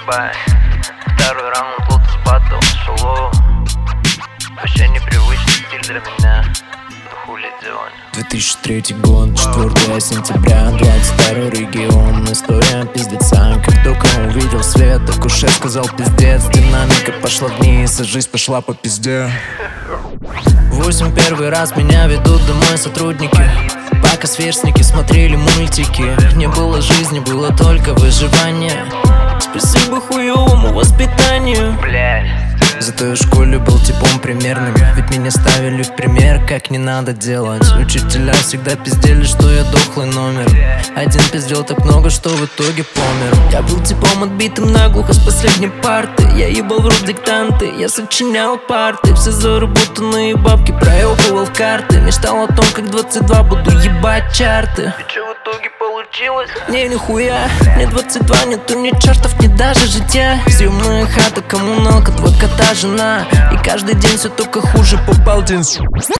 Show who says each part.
Speaker 1: Бай. Второй раунд, Lotus Battle, шоу. Вообще непривычный стиль для меня. Да хули делать.
Speaker 2: 2003 год, 4 сентября, 22 регион. История пиздеца. Как только увидел свет, так уж я сказал пиздец. Динамика пошла вниз, а жизнь пошла по пизде. 8 первый раз меня ведут домой сотрудники. Пока сверстники смотрели мультики. Не было жизни, было только выживание. Спасибо хуёвому воспитанию.
Speaker 1: Блядь.
Speaker 2: Зато я в школе был типом примерным. Ведь меня ставили в пример, как не надо делать. Учителя всегда пиздели, что я дохлый номер. Один пиздел так много, что в итоге помер. Я был типом отбитым наглухо с последней парты. Я ебал в рот диктанты, я сочинял парты. Все заработанные бабки проебывал в карты. Мечтал о том, как 22 буду ебать чарты.
Speaker 1: И чё в итоге получилось?
Speaker 2: Не, нихуя, мне 22, нету ни чертов, ни даже житья. Съемная хата, коммуналка, 2 кота, жена. И каждый день все только хуже, попал день.